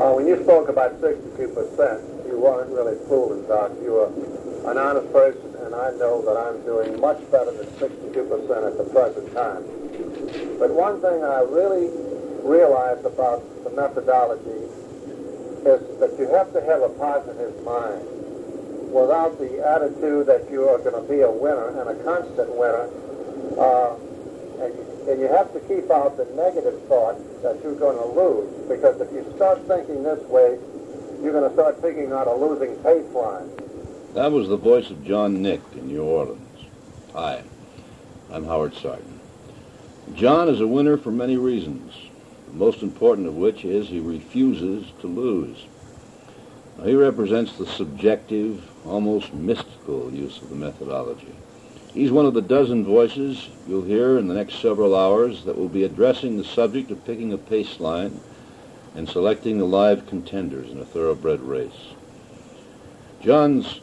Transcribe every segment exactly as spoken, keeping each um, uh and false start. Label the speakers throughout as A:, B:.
A: Uh, when you spoke about sixty-two percent, you weren't really fooling, Doc. You were an honest person, and I know that I'm doing much better than sixty-two percent at the present time. But one thing I really realized about the methodology is that you have to have a positive mind. Without the attitude that you are going to be a winner and a constant winner, uh, and, you, and you have to keep out the negative thought that you're going to lose, because if you start thinking this way, you're going to start thinking on a losing pace line.
B: That was the voice of John Nick in New Orleans. Hi, I'm Howard Sarton. John is a winner for many reasons, the most important of which is he refuses to lose. Now, he represents the subjective, almost mystical use of the methodology. He's one of the dozen voices you'll hear in the next several hours that will be addressing the subject of picking a pace line and selecting the live contenders in a thoroughbred race. John's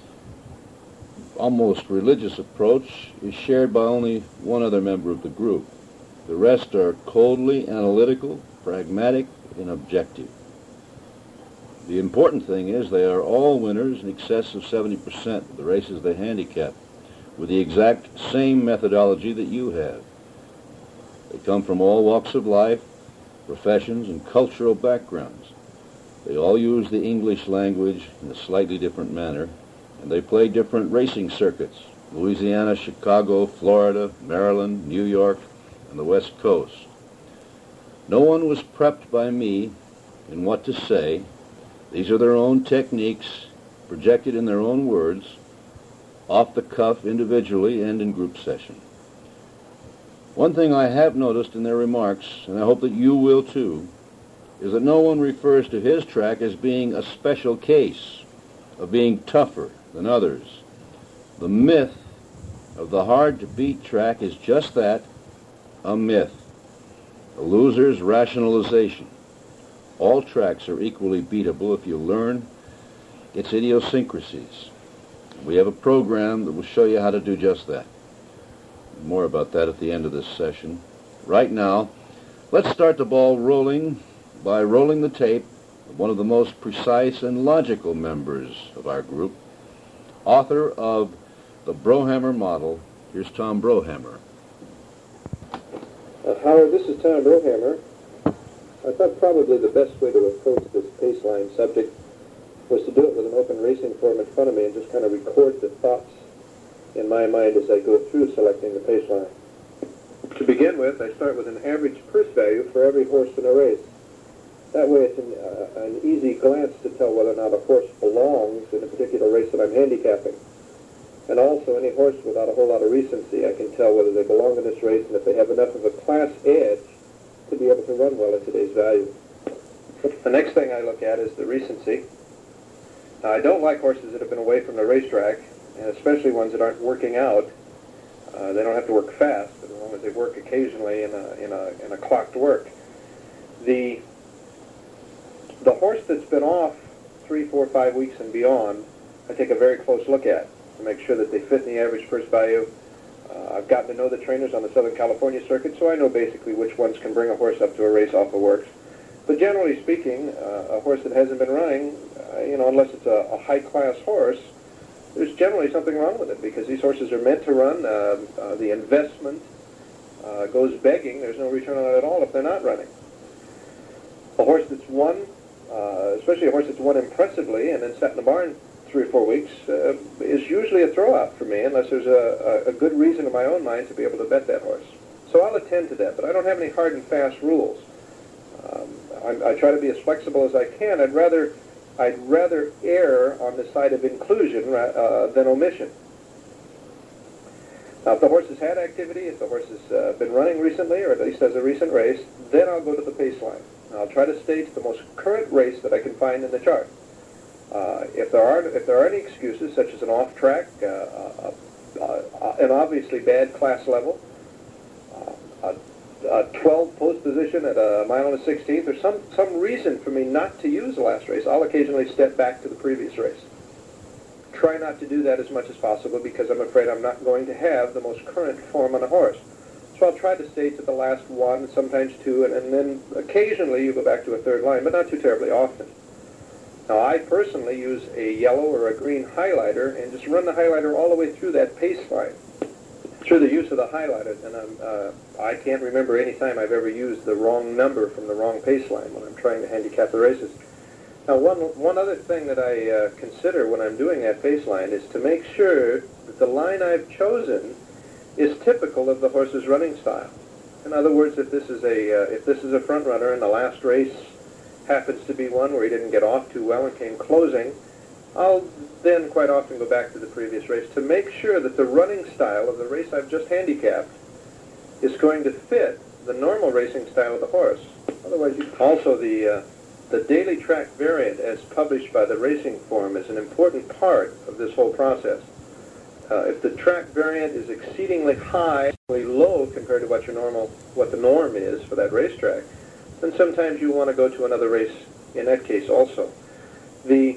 B: almost religious approach is shared by only one other member of the group. The rest are coldly analytical, pragmatic, and objective. The important thing is they are all winners in excess of seventy percent of the races they handicap, with the exact same methodology that you have. They come from all walks of life, professions, and cultural backgrounds. They all use the English language in a slightly different manner, and they play different racing circuits: Louisiana, Chicago, Florida, Maryland, New York, and the West Coast. No one was prepped by me in what to say. These are their own techniques, projected in their own words, off the cuff, individually and in group session. One thing I have noticed in their remarks, and I hope that you will too, is that no one refers to his track as being a special case, of being tougher than others. The myth of the hard-to-beat track is just that, a myth, a loser's rationalization. All tracks are equally beatable if you learn its idiosyncrasies. We have a program that will show you how to do just that. More about that at the end of this session. Right now, let's start the ball rolling by rolling the tape of one of the most precise and logical members of our group, author of the Brohammer Model. Here's Tom Brohammer.
C: Uh, Howard, this is Tom Brohammer. I thought probably the best way to approach this pace line subject was to do it with an open racing form in front of me and just kind of record the thoughts in my mind as I go through selecting the pace line. To begin with, I start with an average purse value for every horse in a race. That way it's an, uh, an easy glance to tell whether or not a horse belongs in a particular race that I'm handicapping. And also, any horse without a whole lot of recency, I can tell whether they belong in this race and if they have enough of a class edge to be able to run well at today's value. The next thing I look at is the recency. Now, I don't like horses that have been away from the racetrack, and especially ones that aren't working out. Uh, they don't have to work fast, but as long as they work occasionally in a, in a, in a clocked work. The, the horse that's been off three, four, five weeks and beyond, I take a very close look at to make sure that they fit in the average purse value. Uh, I've gotten to know the trainers on the Southern California circuit, so I know basically which ones can bring a horse up to a race off the works. But generally speaking, uh, a horse that hasn't been running, uh, you know, unless it's a, a high-class horse, there's generally something wrong with it, because these horses are meant to run. Uh, uh, the investment uh, goes begging. There's no return on it at all if they're not running. A horse that's won, uh, especially a horse that's won impressively and then sat in the barn three or four weeks, uh, is usually a throw-out for me, unless there's a, a, a good reason in my own mind to be able to bet that horse. So I'll attend to that, but I don't have any hard and fast rules. Um, I, I try to be as flexible as I can. I'd rather, I'd rather err on the side of inclusion uh, than omission. Now, if the horse has had activity, if the horse has uh, been running recently, or at least has a recent race, then I'll go to the pace line. I'll try to stage the most current race that I can find in the chart. Uh, if there are if there are any excuses, such as an off track, uh, uh, uh, an obviously bad class level, uh, a, a twelve post position at a mile and a sixteenth, or some some reason for me not to use the last race, I'll occasionally step back to the previous race. Try not to do that as much as possible, because I'm afraid I'm not going to have the most current form on a horse. So I'll try to stay to the last one, sometimes two, and, and then occasionally you go back to a third line, but not too terribly often. Now, I personally use a yellow or a green highlighter and just run the highlighter all the way through that pace line. Through the use of the highlighter, and I'm, uh, I can't remember any time I've ever used the wrong number from the wrong pace line when I'm trying to handicap the races. Now, one, one other thing that I uh, consider when I'm doing that pace line is to make sure that the line I've chosen is typical of the horse's running style. In other words, if this is a, uh, if this is a front runner and the last race happens to be one where he didn't get off too well and came closing, I'll then quite often go back to the previous race to make sure that the running style of the race I've just handicapped is going to fit the normal racing style of the horse. Otherwise, you... Also, the, uh, the daily track variant as published by the Racing Form is an important part of this whole process. Uh, if the track variant is exceedingly high, low compared to what your normal, what the norm is for that racetrack, then sometimes you want to go to another race in that case also. The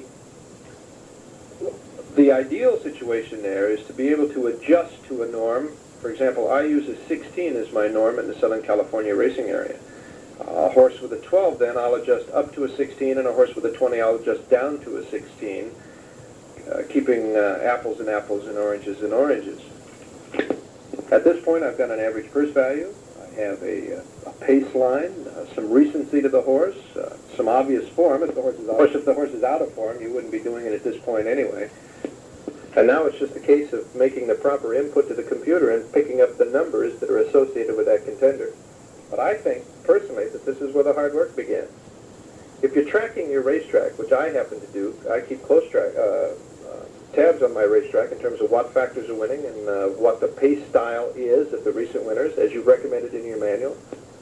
C: The ideal situation there is to be able to adjust to a norm. For example, I use a sixteen as my norm in the Southern California racing area. A horse with a twelve, then I'll adjust up to a sixteen, and a horse with a twenty, I'll adjust down to a sixteen, uh, keeping uh, apples and apples and oranges and oranges. At this point, I've got an average purse value. I have a, uh, a pace line, uh, some recency to the horse, uh, some obvious form. If the horse is out, of course, if the horse is out of form, you wouldn't be doing it at this point anyway. And now it's just a case of making the proper input to the computer and picking up the numbers that are associated with that contender. But I think, personally, that this is where the hard work begins. If you're tracking your racetrack, which I happen to do, I keep close track, uh, uh, tabs on my racetrack in terms of what factors are winning and uh, what the pace style is of the recent winners, as you've recommended in your manual.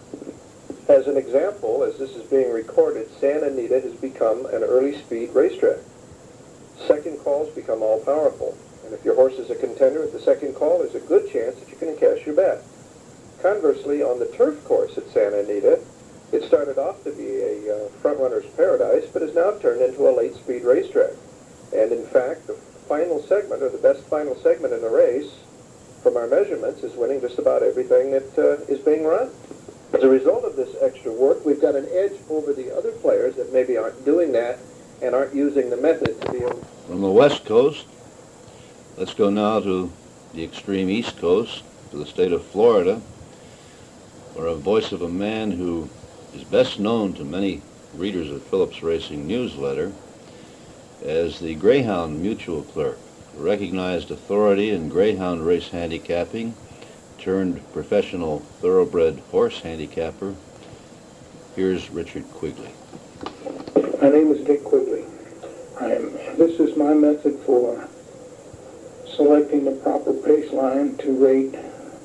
C: As an example, as this is being recorded, Santa Anita has become an early speed racetrack. Second calls become all-powerful, and if your horse is a contender at the second call, there's a good chance that you can cash your bet. Conversely, on the turf course at Santa Anita, it started off to be a uh, front-runner's paradise, but has now turned into a late-speed racetrack. And in fact, the final segment, or the best final segment in the race, from our measurements, is winning just about everything that uh, is being run. As a result of this extra work, we've got an edge over the other players that maybe aren't doing that and aren't using the method to be able...
B: From the West Coast, let's go now to the extreme East Coast, to the state of Florida, where a voice of a man who is best known to many readers of Phillips Racing newsletter as the Greyhound Mutual Clerk, a recognized authority in greyhound race handicapping, turned professional thoroughbred horse handicapper. Here's Richard Quigley.
D: My name is Dick Quigley. I'm, this is my method for selecting the proper pace line to rate.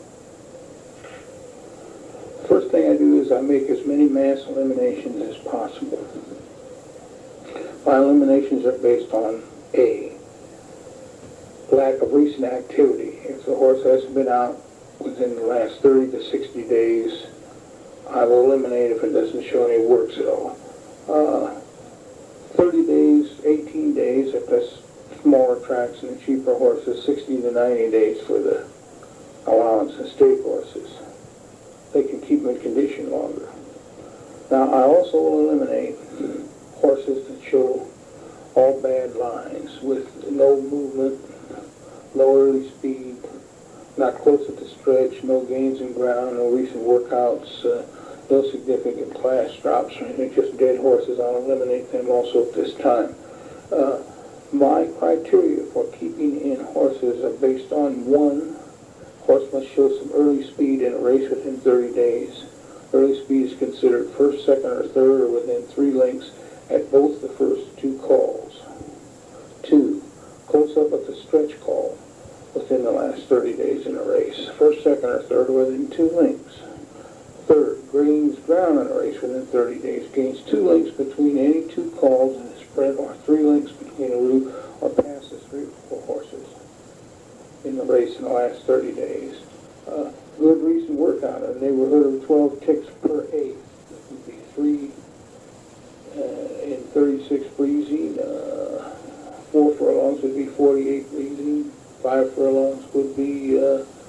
D: First thing I do is I make as many mass eliminations as possible. My eliminations are based on A, lack of recent activity. If the horse hasn't been out within the last thirty to sixty days, I will eliminate if it doesn't show any works at all. Uh, thirty days, eighteen days, if that's smaller tracks and cheaper horses, sixty to ninety days for the allowance and stake horses. They can keep them in condition longer. Now, I also will eliminate horses that show all bad lines with no movement, no early speed, not close at the stretch, no gains in ground, no recent workouts, uh, no significant class drops or anything, just dead horses. I'll eliminate them also at this time. Uh, my criteria for keeping in horses are based on one, horse must show some early speed in a race within thirty days. Early speed is considered first, second, or third, or within three lengths at both the first two calls. Two, close up at the stretch call within the last thirty days in a race. First, second, or third, within two lengths. Third, gains ground in a race within thirty days. Gains two lengths between any two calls in a sprint, or three lengths between a route, or passes three or four horses in the race in the last thirty days. Uh, good recent workout in the neighborhood of twelve ticks per eighth. That would be three uh, in thirty-six breezy. Uh, four furlongs would be forty-eight breezy. Five furlongs would be uh,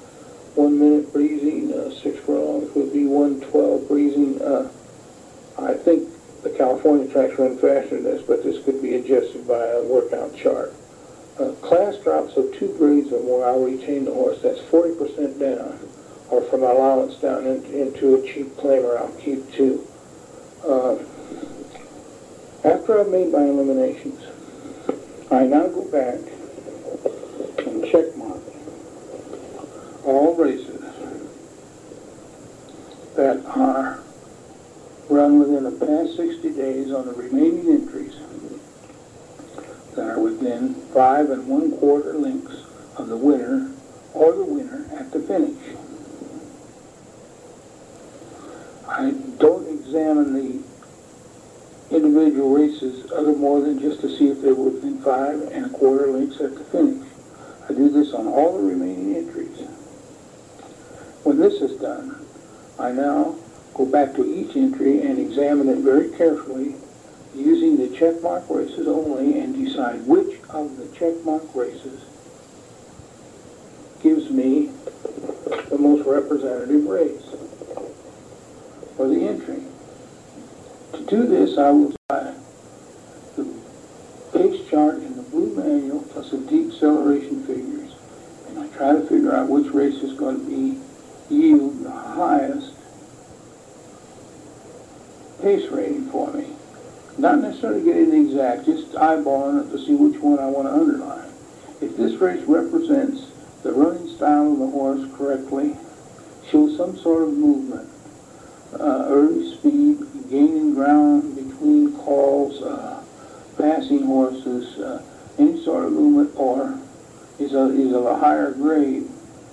D: one minute breezing, uh, six furlongs would be one twelve breezing. Uh, I think the California tracks run faster than this, but this could be adjusted by a workout chart. Uh, class drops of two grades or more, I'll retain the horse. That's forty percent down, or from allowance down in, into a cheap claimer, I'll keep two. Uh, after I've made my eliminations, I now go back and check mark all races that are run within the past sixty days on the remaining entries that are within five and one quarter lengths of the winner or the winner at the finish. I don't examine the individual races other more than just to see if they were within five and a quarter lengths at the finish. I do this on all the remaining entries. When this is done, I now go back to each entry and examine it very carefully using the checkmark races only and decide which of the checkmark races gives me the most representative race for the entry. To do this, I will apply the pace chart in the blue manual plus the deceleration figures, and I try to figure out which race is going to be yield the highest pace rating for me. Not necessarily getting the exact, just eyeballing it to see which one I want to underline. If this race represents the running style of the horse correctly, shows some sort of movement, uh, early speed, gaining ground between calls, uh, passing horses, uh, any sort of movement, or is a, is of a higher grade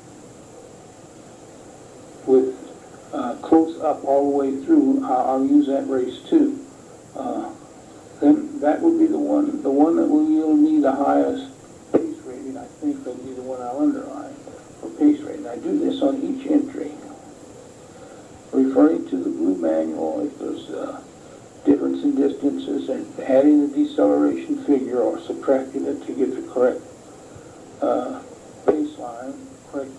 D: with uh, close up all the way through, I'll, I'll use that race too. Uh, then that would be the one, the one that will yield me the highest pace rating. I think will be the one I'll underline for pace rating. I do this on each entry, referring to the blue manual if there's a difference in distances and adding the deceleration figure or subtracting it to get the correct uh, baseline. Correct.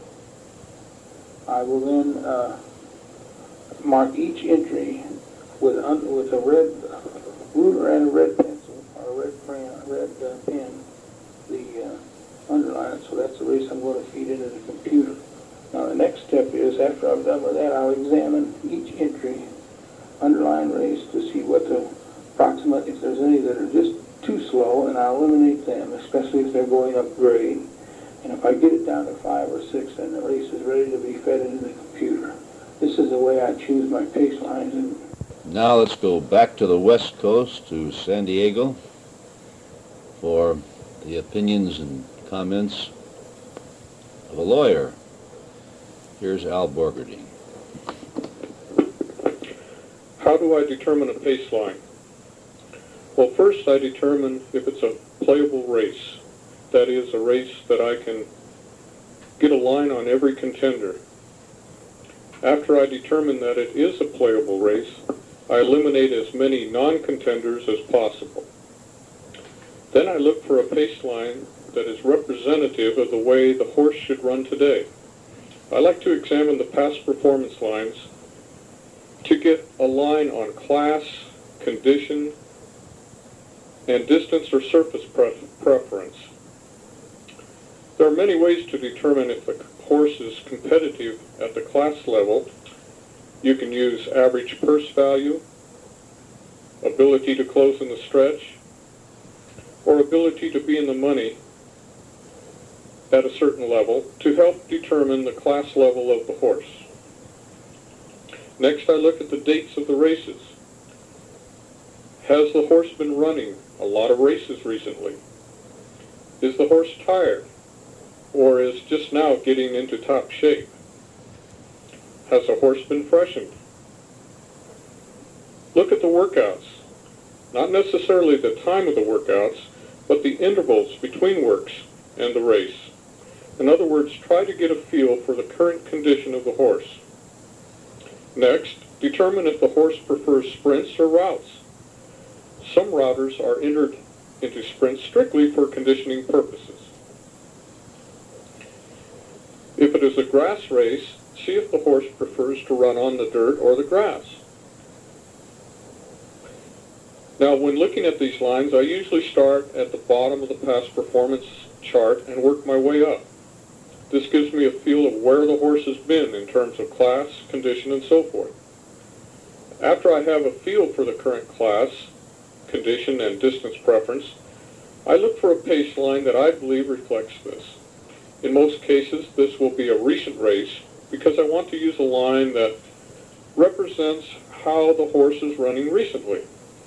D: I will then uh, mark each entry with un with a red ruler and a red pencil or a red crayon, a red uh, pen, the uh, underline. So that's the race I'm going to feed into the computer. Now the next step is, after I've done with that, I'll examine each entry, underline race, to see what the approximate, if there's any that are just too slow, and I'll eliminate them, especially if they're going up grade. And if I get it down to five or six, then the race is ready to be fed into the computer. This is the way I choose my pace lines. And
B: now let's go back to the West Coast, to San Diego, for the opinions and comments of a lawyer. Here's Al Borgerding.
E: How do I determine a pace line? Well, first I determine if it's a playable race. That is, a race that I can get a line on every contender. After I determine that it is a playable race, I eliminate as many non-contenders as possible. Then I look for a pace line that is representative of the way the horse should run today. I like to examine the past performance lines to get a line on class, condition, and distance or surface pre preference. There are many ways to determine if the horse is competitive at the class level. You can use average purse value, ability to close in the stretch, or ability to be in the money at a certain level to help determine the class level of the horse. Next, I look at the dates of the races. Has the horse been running a lot of races recently? Is the horse tired, or is just now getting into top shape? Has the horse been freshened? Look at the workouts. Not necessarily the time of the workouts, but the intervals between works and the race. In other words, try to get a feel for the current condition of the horse. Next, determine if the horse prefers sprints or routes. Some routers are entered into sprints strictly for conditioning purposes. If it is is a grass race, see if the horse prefers to run on the dirt or the grass. Now, when looking at these lines, I usually start at the bottom of the past performance chart and work my way up. This gives me a feel of where the horse has been in terms of class, condition, and so forth. After I have a feel for the current class, condition, and distance preference, I look for a pace line that I believe reflects this. In most cases, this will be a recent race because I want to use a line that represents how the horse is running recently.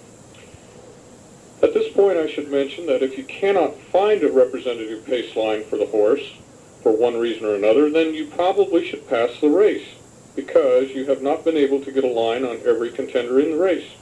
E: At this point, I should mention that if you cannot find a representative pace line for the horse, for one reason or another, then you probably should pass the race, because you have not been able to get a line on every contender in the race.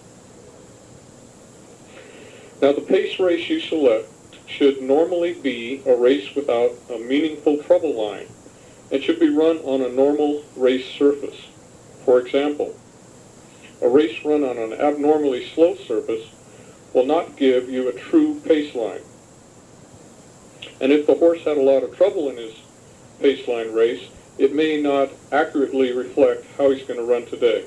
E: Now, the pace race you select should normally be a race without a meaningful trouble line, and should be run on a normal race surface. For example, a race run on an abnormally slow surface will not give you a true pace line. And if the horse had a lot of trouble in his pace line race, it may not accurately reflect how he's going to run today.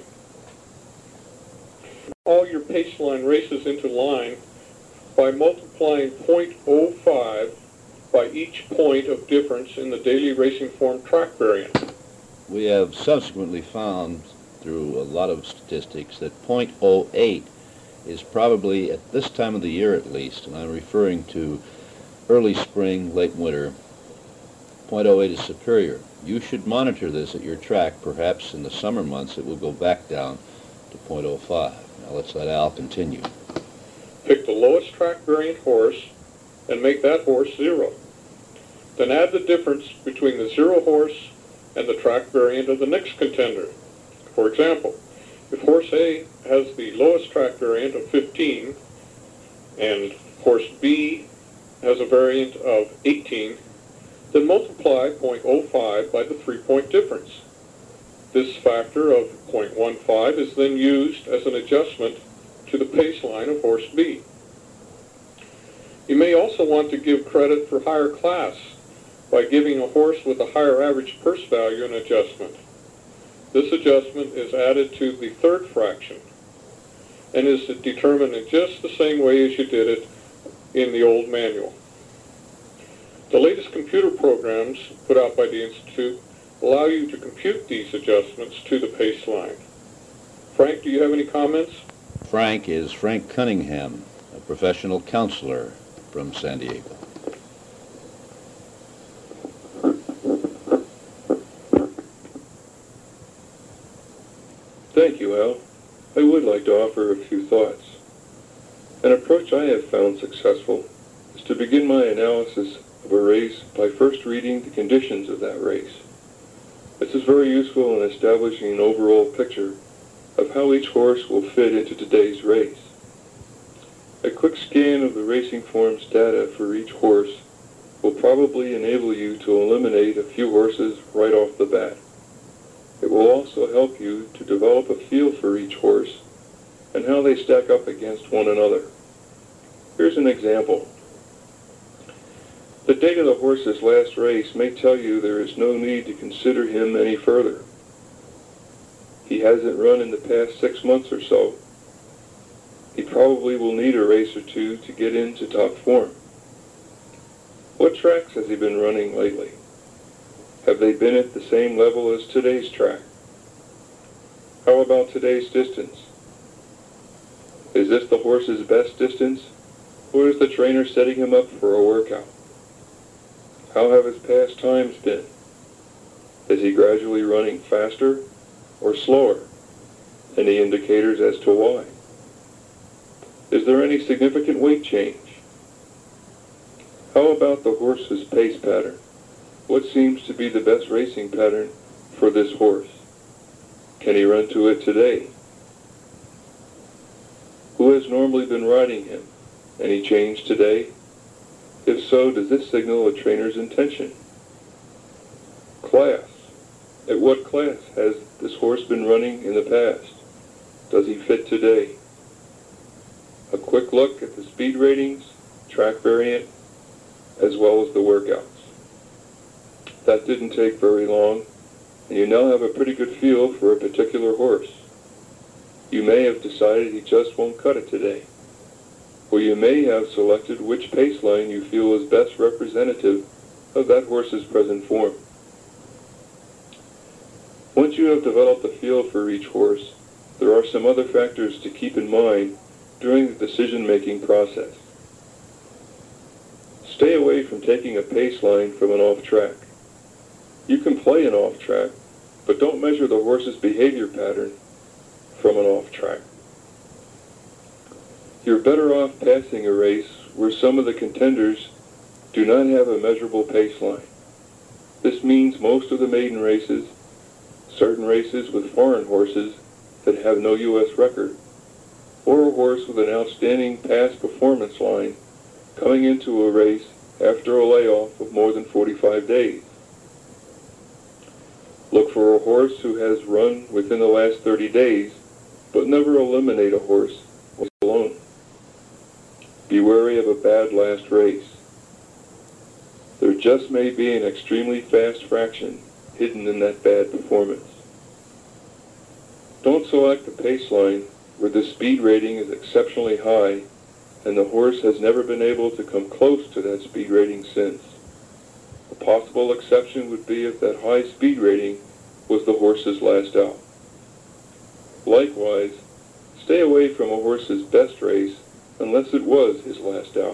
E: All your pace line races into line by multiplying zero point zero five by each point of difference in the daily racing form track variant.
B: We have subsequently found through a lot of statistics that zero point zero eight is probably, at this time of the year at least, and I'm referring to early spring, late winter, zero point zero eight is superior. You should monitor this at your track. Perhaps in the summer months it will go back down to zero point zero five. Now let's let Al continue.
E: Pick the lowest track variant horse and make that horse zero. Then add the difference between the zero horse and the track variant of the next contender. For example, if horse A has the lowest track variant of fifteen and horse B has a variant of eighteen, then multiply zero point zero five by the three-point difference. This factor of zero point one five is then used as an adjustment to the pace line of horse B. You may also want to give credit for higher class by giving a horse with a higher average purse value an adjustment. This adjustment is added to the third fraction and is determined in just the same way as you did it in the old manual. The latest computer programs put out by the Institute allow you to compute these adjustments to the pace line. Frank, do you have any comments?
B: Frank is Frank Cunningham, a professional counselor from San Diego.
F: Thank you, Al. I would like to offer a few thoughts. An approach I have found successful is to begin my analysis of a race by first reading the conditions of that race. This is very useful in establishing an overall picture of how each horse will fit into today's race. A quick scan of the racing form's data for each horse will probably enable you to eliminate a few horses right off the bat. It will also help you to develop a feel for each horse and how they stack up against one another. Here's an example. The date of the horse's last race may tell you there is no need to consider him any further. He hasn't run in the past six months or so. He probably will need a race or two to get into top form. What tracks has he been running lately? Have they been at the same level as today's track? How about today's distance? Is this the horse's best distance, or is the trainer setting him up for a workout? How have his past times been? Is he gradually running faster or slower? Any indicators as to why? Is there any significant weight change? How about the horse's pace pattern? What seems to be the best racing pattern for this horse? Can he run to it today? Who has normally been riding him? Any change today? If so, does this signal a trainer's intention? Class. At what class has this horse been running in the past? Does he fit today? A quick look at the speed ratings, track variant, as well as the workouts. That didn't take very long, and you now have a pretty good feel for a particular horse. You may have decided he just won't cut it today, or you may have selected which pace line you feel is best representative of that horse's present form. Once you have developed a feel for each horse, there are some other factors to keep in mind during the decision-making process. Stay away from taking a pace line from an off-track. You can play an off-track, but don't measure the horse's behavior pattern from an off-track. You're better off passing a race where some of the contenders do not have a measurable pace line. This means most of the maiden races, certain races with foreign horses that have no U S record, or a horse with an outstanding past performance line coming into a race after a layoff of more than forty-five days. Look for a horse who has run within the last thirty days, but never eliminate a horse alone. Be wary of a bad last race. There just may be an extremely fast fraction hidden in that bad performance. Don't select a pace line where the speed rating is exceptionally high and the horse has never been able to come close to that speed rating since. A possible exception would be if that high speed rating was the horse's last out. Likewise, stay away from a horse's best race unless it was his last out.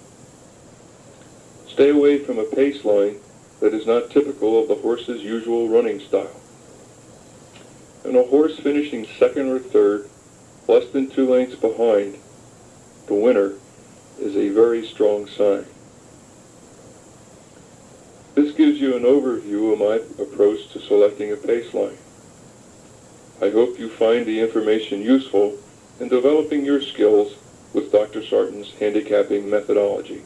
F: Stay away from a pace line that is not typical of the horse's usual running style. And a horse finishing second or third, less than two lengths behind the winner, is a very strong sign. This gives you an overview of my approach to selecting a pace line. I hope you find the information useful in developing your skills with Doctor Sarton's handicapping methodology.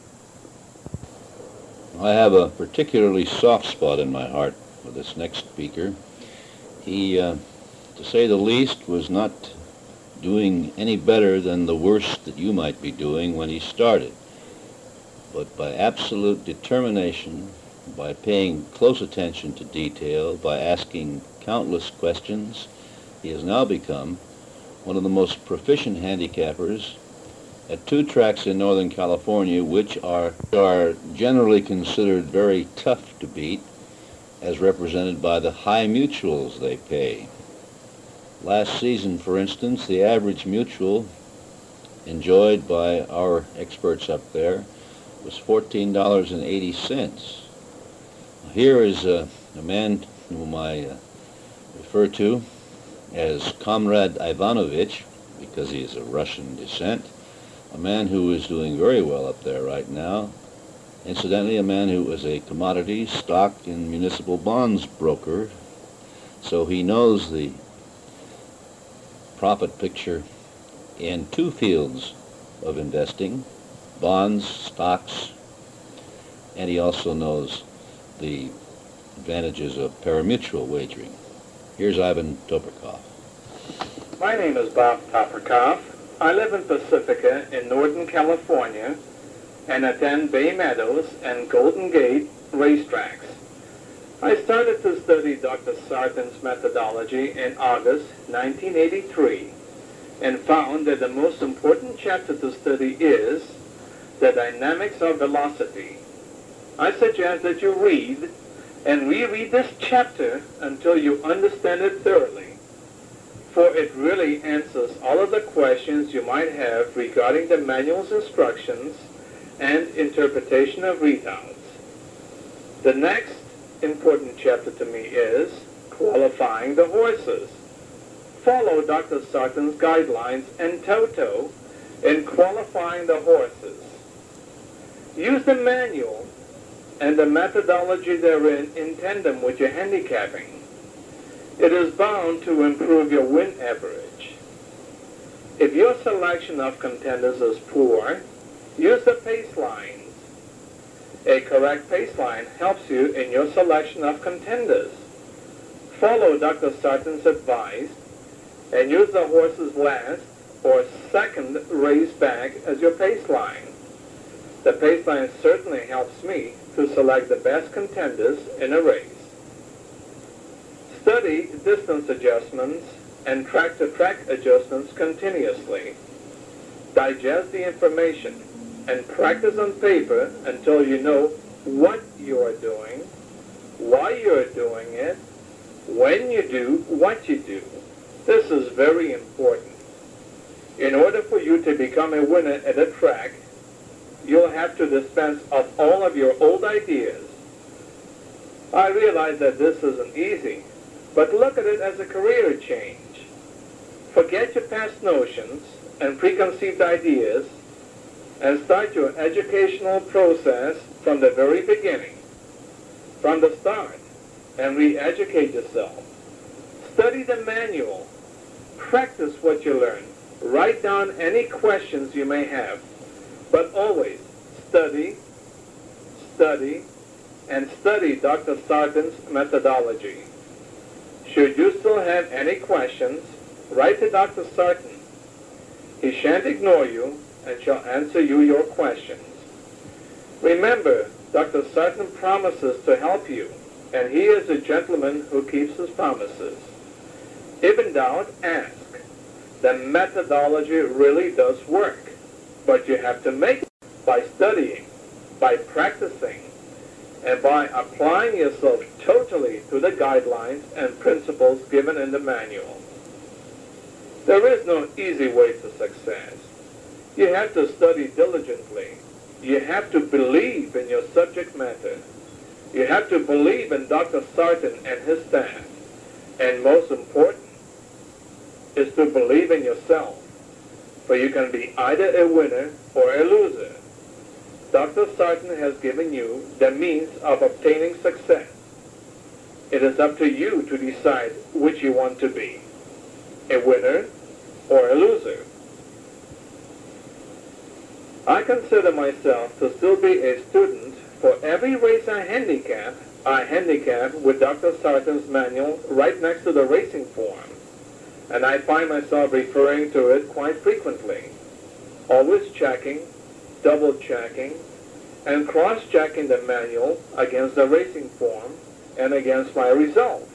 B: I have a particularly soft spot in my heart for this next speaker. He, uh, to say the least, was not doing any better than the worst that you might be doing when he started. But by absolute determination, by paying close attention to detail, by asking countless questions, he has now become one of the most proficient handicappers at two tracks in Northern California, which are, are generally considered very tough to beat, as represented by the high mutuals they pay. Last season, for instance, the average mutual enjoyed by our experts up there was fourteen dollars and eighty cents. Here is a, a man whom I uh, refer to as Comrade Ivanovich, because he is of Russian descent, a man who is doing very well up there right now. Incidentally, a man who was a commodity, stock, and municipal bonds broker, so he knows the profit picture in two fields of investing, bonds, stocks, and he also knows the advantages of parimutuel wagering. Here's Ivan Toporkov.
G: My name is Bob Toporkov. I live in Pacifica in Northern California and attend Bay Meadows and Golden Gate racetracks. I started to study Doctor Sarton's methodology in August nineteen eighty-three and found that the most important chapter to study is the dynamics of velocity. I suggest that you read and reread this chapter until you understand it thoroughly, for it really answers all of the questions you might have regarding the manual's instructions and interpretation of readouts. The next important chapter to me is qualifying the horses. Follow Doctor Sarton's guidelines in toto in qualifying the horses. Use the manual and the methodology therein in tandem with your handicapping. It is bound to improve your win average. If your selection of contenders is poor, use the pace lines. A correct pace line helps you in your selection of contenders. Follow Doctor Sarton's advice and use the horse's last or second race back as your pace line. The pace line certainly helps me to select the best contenders in a race. Study distance adjustments and track-to-track adjustments continuously. Digest the information and practice on paper until you know what you are doing, why you are doing it, when you do what you do. This is very important. In order for you to become a winner at a track, you'll have to dispense of all of your old ideas. I realize that this isn't easy, but look at it as a career change. Forget your past notions and preconceived ideas and start your educational process from the very beginning, from the start, and re-educate yourself. Study the manual. Practice what you learn. Write down any questions you may have, but always study, study, and study Doctor Sarton's methodology. Should you still have any questions, write to Doctor Sarton. He shan't ignore you and shall answer you your questions. Remember, Doctor Sarton promises to help you, and he is a gentleman who keeps his promises. If in doubt, ask. The methodology really does work, but you have to make it by studying, by practicing, and by applying yourself totally to the guidelines and principles given in the manual. There is no easy way to success. You have to study diligently. You have to believe in your subject matter. You have to believe in Doctor Sarton and his staff. And most important is to believe in yourself, for you can be either a winner or a loser. Doctor Sarton has given you the means of obtaining success. It is up to you to decide which you want to be, a winner or a loser. I consider myself to still be a student. For every race I handicap, I handicap with Doctor Sarton's manual right next to the racing form, and I find myself referring to it quite frequently, always checking, double-checking, and cross-checking the manual against the racing form and against my results.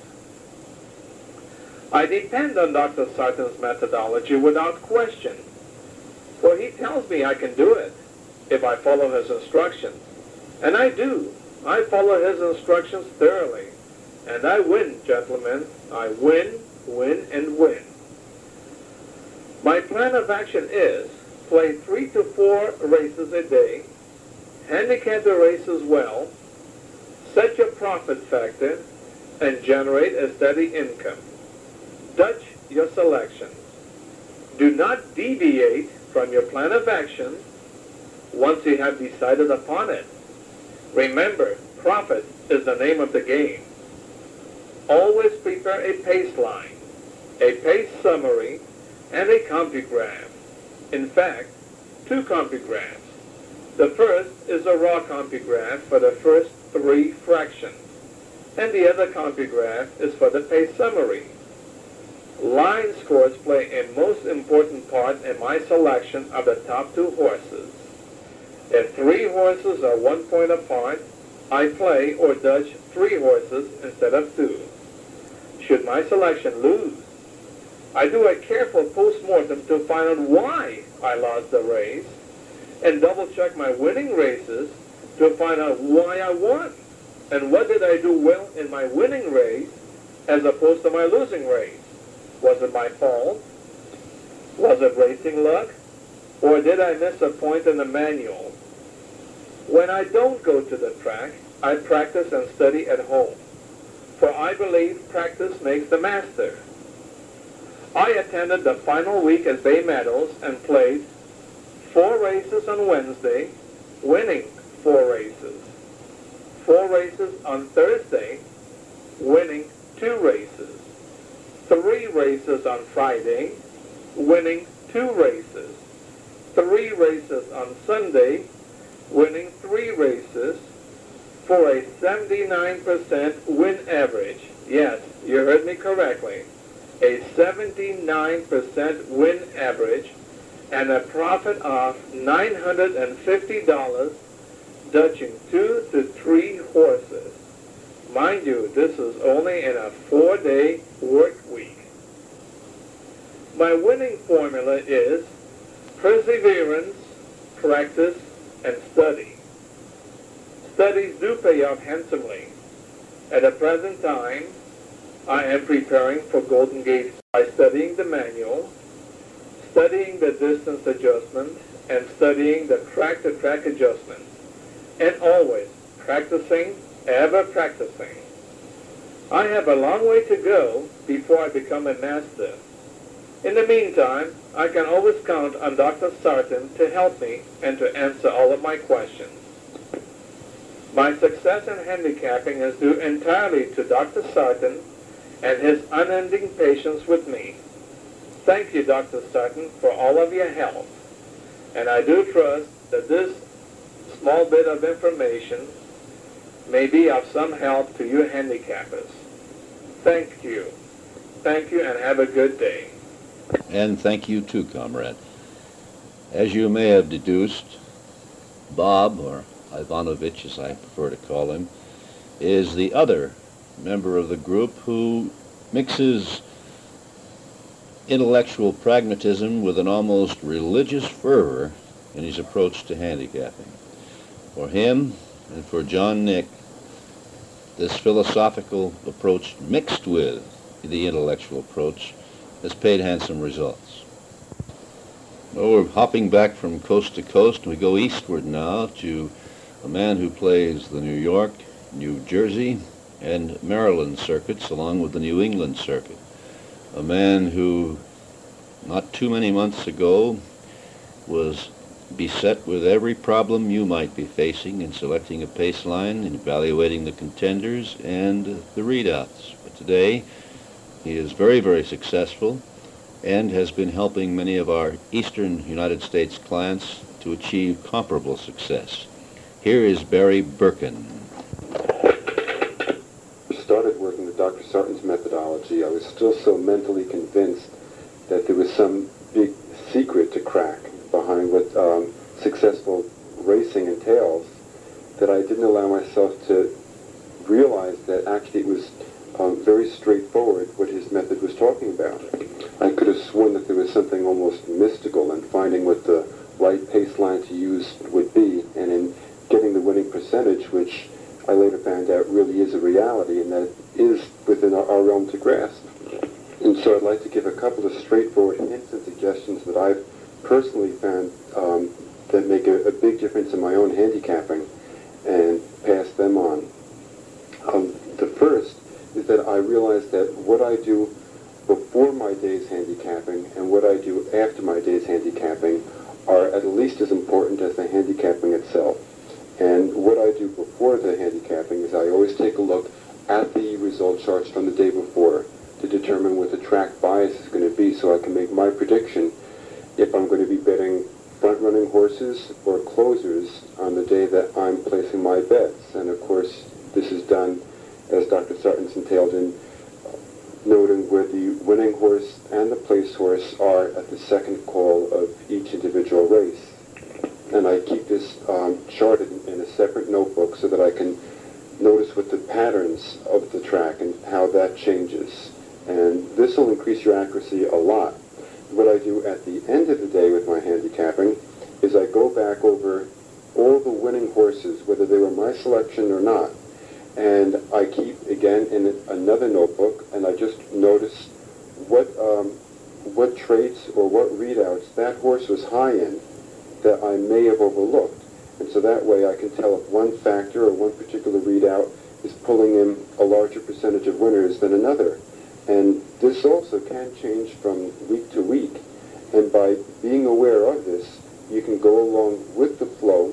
G: I depend on Doctor Sarton's methodology without question, for he tells me I can do it if I follow his instructions. And I do. I follow his instructions thoroughly. And I win, gentlemen. I win, win, and win. My plan of action is play three to four races a day, handicap the races well, set your profit factor, and generate a steady income. Dutch your selections. Do not deviate from your plan of action once you have decided upon it. Remember, profit is the name of the game. Always prepare a pace line, a pace summary, and a CompuGraph. In fact, two CompuGraphs. The first is a raw CompuGraph for the first three fractions, and the other CompuGraph is for the pace summary. Line scores play a most important part in my selection of the top two horses. If three horses are one point apart, I play or dodge three horses instead of two. Should my selection lose, I do a careful post-mortem to find out why I lost the race, and double-check my winning races to find out why I won, and what did I do well in my winning race as opposed to my losing race. Was it my fault? Was it racing luck? Or did I miss a point in the manual? When I don't go to the track, I practice and study at home, for I believe practice makes the master. I attended the final week at Bay Meadows and played four races on Wednesday, winning four races. Four races on Thursday, winning two races. Three races on Friday, winning two races. Three races on Sunday, winning three races, for a seventy-nine percent win average. Yes, you heard me correctly. A seventy-nine percent win average and a profit of nine hundred fifty dollars, dutching two to three horses. Mind you, this is only in a four-day work week. My winning formula is perseverance, practice, and study. Studies do pay off handsomely. At the present time, I am preparing for Golden Gate by studying the manual, studying the distance adjustment, and studying the track-to-track adjustments, and always practicing, ever practicing. I have a long way to go before I become a master. In the meantime, I can always count on Doctor Sarton to help me and to answer all of my questions. My success in handicapping is due entirely to Doctor Sarton and his unending patience with me. Thank you, Doctor Sarton, for all of your help. And I do trust that this small bit of information may be of some help to you handicappers. Thank you. Thank you, and have a good day.
B: And thank you too, comrade. As you may have deduced, Bob, or Ivanovich as I prefer to call him, is the other member of the group who mixes intellectual pragmatism with an almost religious fervor in his approach to handicapping. For him and for John Nick, this philosophical approach mixed with the intellectual approach has paid handsome results. Well, we're hopping back from coast to coast, and we go eastward now to a man who plays the New York, New Jersey, and Maryland circuits, along with the New England circuit. A man who, not too many months ago, was beset with every problem you might be facing in selecting a pace line, in evaluating the contenders, and the readouts. But today, he is very, very successful and has been helping many of our eastern United States clients to achieve comparable success. Here is Barry Birkin.
H: Started working with Doctor Sarton's methodology. I was still so mentally convinced that there was some big secret to crack behind what um, successful racing entails, that I didn't allow myself to realize that actually it was um, very straightforward what his method was talking about. I could have sworn that there was something almost mystical in finding what the right pace line to use would be, and in getting the winning percentage, which I later found out really is a reality and that it is within our, our realm to grasp. And so I'd like to give a couple of straightforward hints and suggestions that I've personally found um, that make a, a big difference in my own handicapping and pass them on. Um, the first is that I realize that what I do before my day's handicapping and what I do after my day's handicapping are at least as important as the handicapping itself. And what I do before the handicapping is I always take a look at the result charts from the day before to determine what the track bias is going to be, so I can make my prediction if I'm going to be betting front-running horses or closers on the day that I'm placing my bets. And of course, this is done, as Doctor Sarton's entailed, in noting where the winning horse and the place horse are at the second call of each individual race. And I keep this um, charted in a separate notebook so that I can notice what the patterns of the track and how that changes. And this will increase your accuracy a lot. What I do at the end of the day with my handicapping is I go back over all the winning horses, whether they were my selection or not. And I keep, again, in another notebook, and I just notice what, um, what traits or what readouts that horse was high in that I may have overlooked. And so that way I can tell if one factor or one particular readout is pulling in a larger percentage of winners than another. And this also can change from week to week. And by being aware of this, you can go along with the flow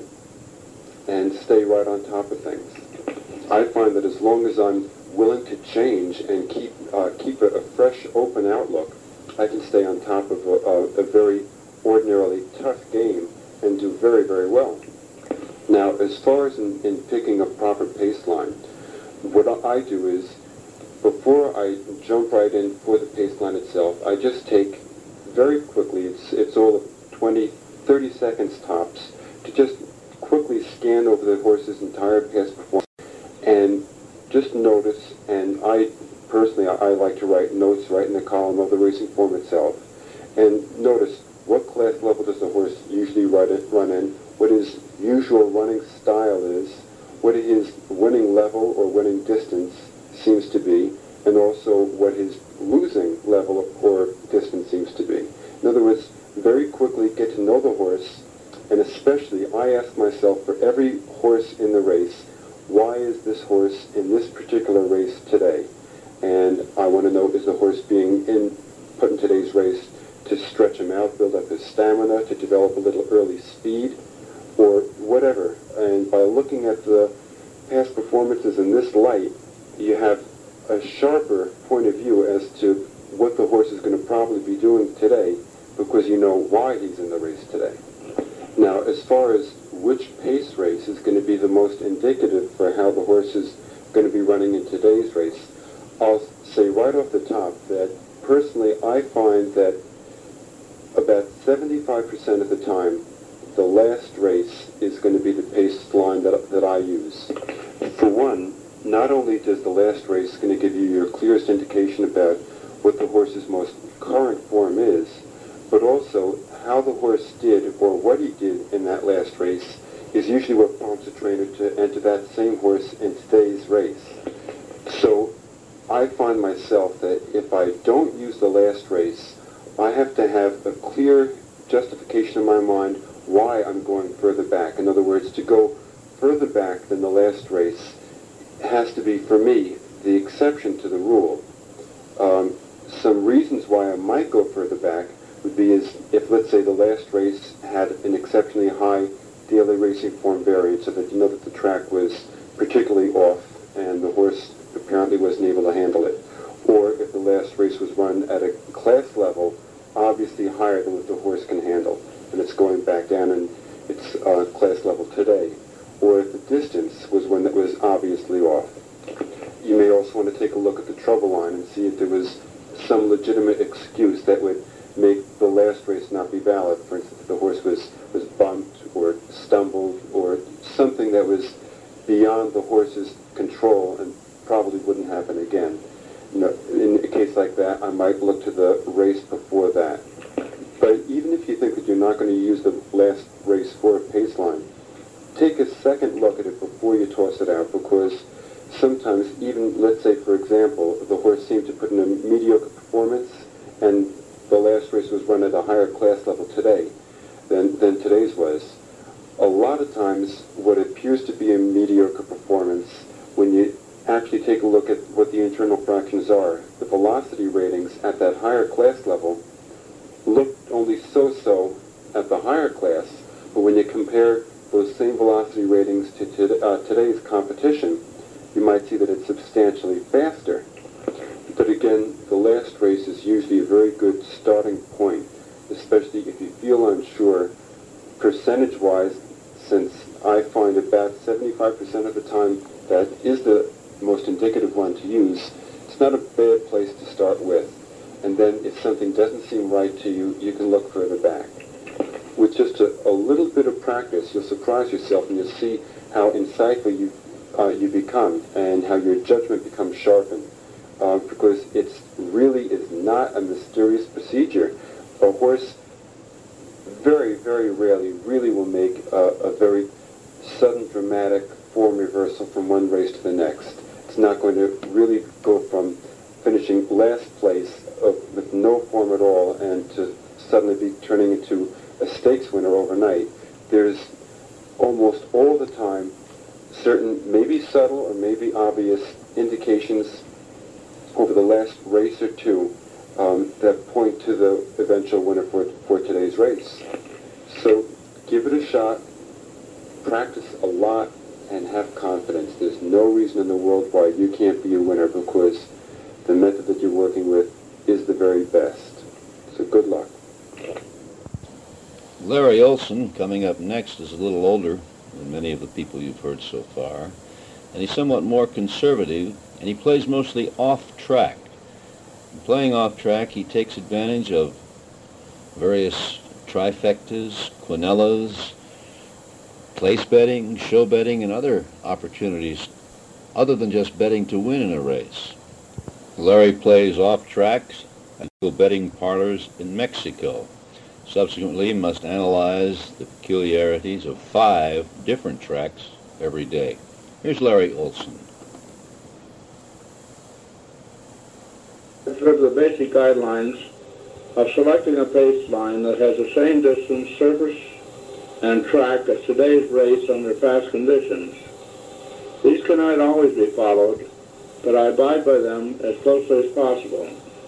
H: and stay right on top of things. I find that as long as I'm willing to change and keep uh, keep a, a fresh, open outlook, I can stay on top of a, a, a very ordinarily tough game and do very, very well. Now, as far as in, in picking a proper pace line, what I do is, before I jump right in for the pace line itself, I just take very quickly, it's, it's all of twenty, thirty seconds tops, to just quickly scan over the horse's entire past performance and just notice, and I personally, I, I like to write notes right in the column of the racing form itself, and notice what class level does the horse usually run, it, run in, what his usual running style is, what his winning level or winning distance seems to be, and also what his losing level or distance seems to be. In other words, very quickly get to know the horse, and especially I ask myself for every horse in the race, why is this horse in this particular race today? And I want to know, is the horse being in, put in today's race to stretch him out, build up his stamina, to develop a little early speed, or whatever. And by looking at the past performances in this light, you have a sharper point of view as to what the horse is going to probably be doing today, because you know why he's in the race today. Now, as far as which pace race is going to be the most indicative for how the horse is going to be running in today's race, I'll say right off the top that personally I find that about seventy-five percent of the time the last race is going to be the pace line that, that I use. For one, not only does the last race going to give you your clearest indication about what the horse's most current form is, but also how the horse did or what he did in that last race is usually what prompts a trainer to enter that same horse in today's race. So I find myself that if I don't use the last race, I have to have a clear justification in my mind why I'm going further back. In other words, to go further back than the last race has to be, for me, the exception to the rule. Um, some reasons why I might go further back would be is if, let's say, the last race had an exceptionally high daily racing form variance, so that you know that the track was particularly off and the horse apparently wasn't able to handle it. Or if the last race was run at a class level obviously higher than what the horse can handle, and it's going back down in its uh, class level today. Or if the distance was one that was obviously off. You may also want to take a look at the trouble line and see if there was some legitimate excuse that would make the last race not be valid. For instance, if the horse was, was bumped or stumbled or something that was beyond the horse's control and probably wouldn't happen again. You know, in a case like that, I might look to the race before that. But even if you think that you're not going to use the last race for a pace line, take a second look at it before you toss it out, because sometimes even, let's say, for example, the horse seemed to put in a mediocre performance and the last race was run at a higher class level today than, than today's was. A lot of times what appears to be a mediocre performance, when you actually take a look at what the internal fractions are, the velocity ratings at that higher class level looked only so-so at the higher class, but when you compare those same velocity ratings to, to uh, today's competition, you might see that it's substantially faster. But again, the last race is usually a very good starting point, especially if you feel unsure. Percentage-wise, since I find about seventy-five percent of the time that is the most indicative one to use, it's not a bad place to start with. And then if something doesn't seem right to you, you can look further back. With just a, a little bit of practice, you'll surprise yourself and you'll see how insightful you, uh, you become and how your judgment becomes sharpened. Uh, because it's really is not a mysterious procedure. A horse very, very rarely really will make a, a very sudden, dramatic form reversal from one race to the next. It's not going to really go from finishing last place of, with no form at all and to suddenly be turning into a stakes winner overnight. There's almost all the time certain, maybe subtle or maybe obvious indications over the last race or two um, that point to the eventual winner for, for today's race. So give it a shot, practice a lot, and have confidence. There's no reason in the world why you can't be a winner, because the method that you're working with is the very best. So good luck.
B: Larry Olson, coming up next, is a little older than many of the people you've heard so far, and he's somewhat more conservative, and he plays mostly off-track. In playing off-track, he takes advantage of various trifectas, quinellas, place betting, show betting, and other opportunities other than just betting to win in a race. Larry plays off tracks at betting parlors in Mexico. Subsequently, must analyze the peculiarities of five different tracks every day. Here's Larry Olson.
I: Observe the basic guidelines of selecting a pace line that has the same distance, surface, and track as today's race under past conditions. These cannot always be followed, but I abide by them as closely as possible.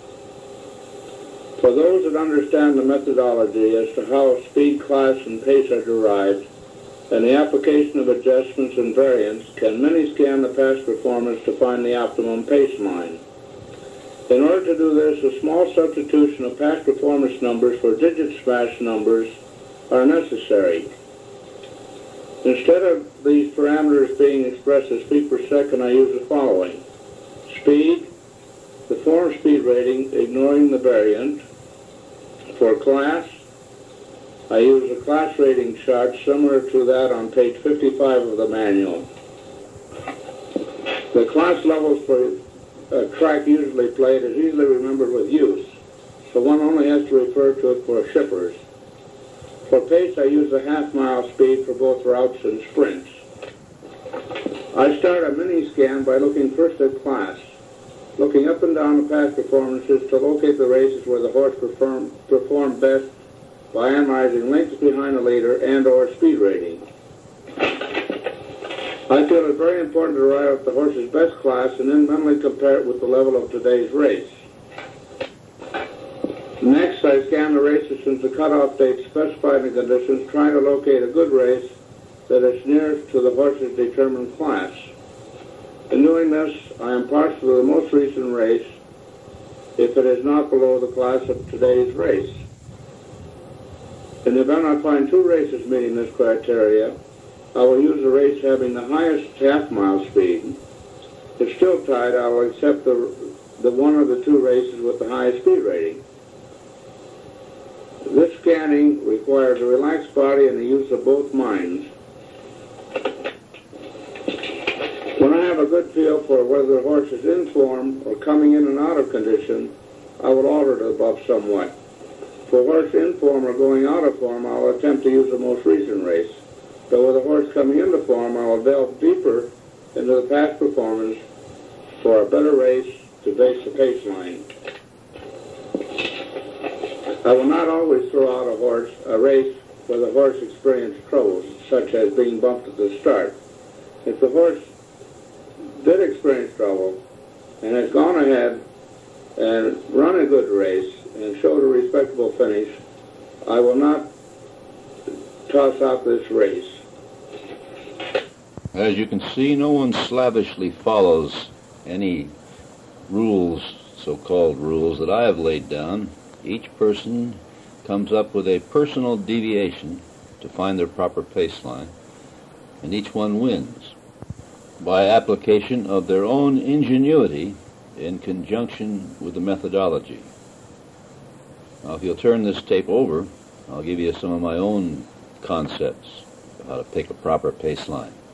I: For those that understand the methodology as to how speed, class, and pace are derived, and the application of adjustments and variants, can mini-scan the past performance to find the optimum pace line. In order to do this, a small substitution of past performance numbers for digit smash numbers are necessary. Instead of these parameters being expressed as feet per second, I use the following. Speed, the form speed rating, ignoring the variant. For class, I use a class rating chart similar to that on page fifty-five of the manual. The class levels for a track usually played is easily remembered with use, so one only has to refer to it for shippers. For pace, I use the half-mile speed for both routes and sprints. I start a mini-scan by looking first at class, looking up and down the past performances to locate the races where the horse perform, performed best by analyzing lengths behind the leader and or speed rating. I feel it very important to arrive at the horse's best class and then mentally compare it with the level of today's race. Next, I scan the races since the cutoff date specified in the conditions, trying to locate a good race that is nearest to the horse's determined class. In doing this, I am partial to the most recent race if it is not below the class of today's race. In the event I find two races meeting this criteria, I will use a race having the highest half-mile speed. If still tied, I will accept the, the one of the two races with the highest speed rating. This scanning requires a relaxed body and the use of both minds. When I have a good feel for whether the horse is in form or coming in and out of condition, I will alter the above somewhat. For horse in form or going out of form, I will attempt to use the most recent race. But with a horse coming into form, I will delve deeper into the past performance for a better race to base the pace line. I will not always throw out a horse, a race where the horse experienced troubles, such as being bumped at the start. If the horse did experience trouble and has gone ahead and run a good race and showed a respectable finish, I will not toss out this race.
B: As you can see, no one slavishly follows any rules, so-called rules, that I have laid down. Each person comes up with a personal deviation to find their proper pace line, and each one wins by application of their own ingenuity in conjunction with the methodology. Now, if you'll turn this tape over, I'll give you some of my own concepts of how to pick a proper pace line.